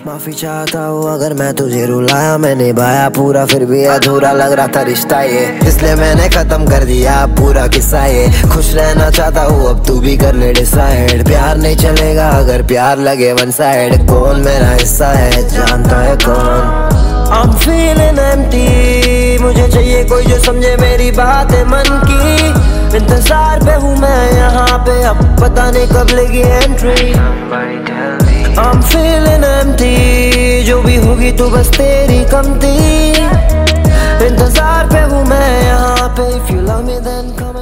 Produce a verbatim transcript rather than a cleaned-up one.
माफी चाहता हूँ अगर मैं तुझे रुलाया, मैं निभाया पूरा फिर भी अधूरा लग रहा था रिश्ता ये, इसलिए मैंने खत्म कर दिया पूरा किस्सा ये। खुश रहना चाहता हूँ अब तू भी कर ले डिसाइड, प्यार नहीं चलेगा अगर प्यार लगे वन साइड। कौन मेरा हिस्सा है जानता है कौन? I'm feeling empty, मुझे चाहिए कोई जो समझे मेरी बात मन की। इंतजार पे हूँ मैं यहाँ पे, अब पता नहीं कब लगी एंट्री। I'm feeling empty, जो भी होगी तू बस तेरी कमती। इंतजार पे हूँ मैं यहाँ पे, if you love me then come